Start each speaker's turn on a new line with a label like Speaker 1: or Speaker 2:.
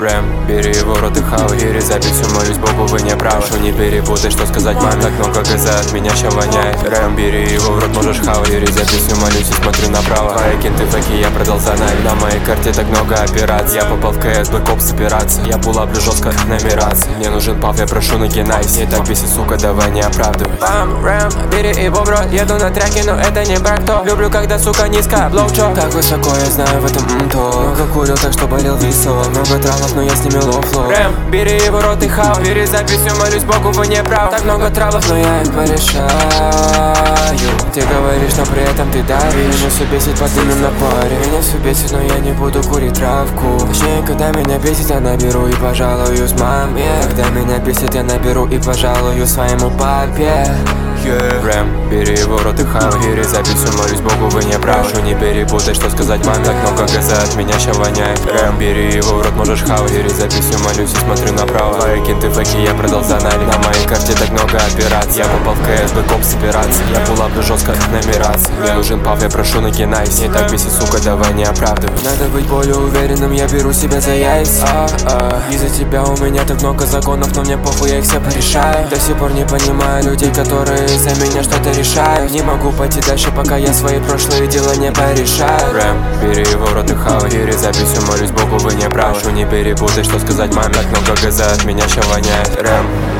Speaker 1: Рэм, бери его в рот и хавай. Перезаписью, молюсь Богу, вы не правы. Прошу, не перепутай, что сказать маме. Так много ГЗ от меня ща воняет. Рэм, бери его в рот, можешь хавай. Перезаписью, молюсь и смотрю направо. Твои кенты факи, я продал за нами. На моей карте так много операций. Я попал в КС, Black Ops операция. Я пулаплю жестко нумерации. Мне нужен паф, я прошу нагинайся. Не так бесит, сука, давай не оправдывай. Бам, Рэм, бери его в рот. Еду на треке, но это не брак то. Люблю, когда сука низко, блоучо. Так высоко, я знаю в этом то. Много курил, так что болел весело. Много травов, но я с ними лофло. Рэм, бери его в рот и хау. Перезаписью, молюсь Богу, вы не правы. Так много травов, но я их порешаю. Ты говоришь, но при этом ты давишь. Меня все бесит под дымным напоре. Меня все бесит, но я не буду курить травку. Точнее, когда меня бесит, я наберу и пожалуюсь маме. Когда меня бесит, я наберу и пожалуюсь своему папе. Рэм, бери его в рот и хавай. Перезаписью, молюсь Богу, вы не правы. Прошу, не перепутай, что сказать маме. Так много ГЗ от меня ща воняет. Рэм, бери его в рот, можешь хавай. Перезаписью, молюсь и смотрю направо. Твои кенты факи, я продал за нами. На моей карте так много операций. Я попал в КС, Black Ops операции. Я пулаплю жестко нумерации. Мне нужен паф, я прошу нагинайся. Не так бесит, сука, давай не оправдывай. Надо быть более уверенным, я беру себя за яйца. Из-за тебя у меня так много законов, но мне похуй, я их все порешаю. До сих пор не понимаю людей, которые за меня что-то решают. Не могу пойти дальше, пока я свои прошлые дела не порешаю. Рэм, бери его в рот и хавай. Перезаписью, молюсь Богу, вы не правы. Прошу, не перепутай, что сказать маме. Так много ГЗ от меня ща воняет. Рэм.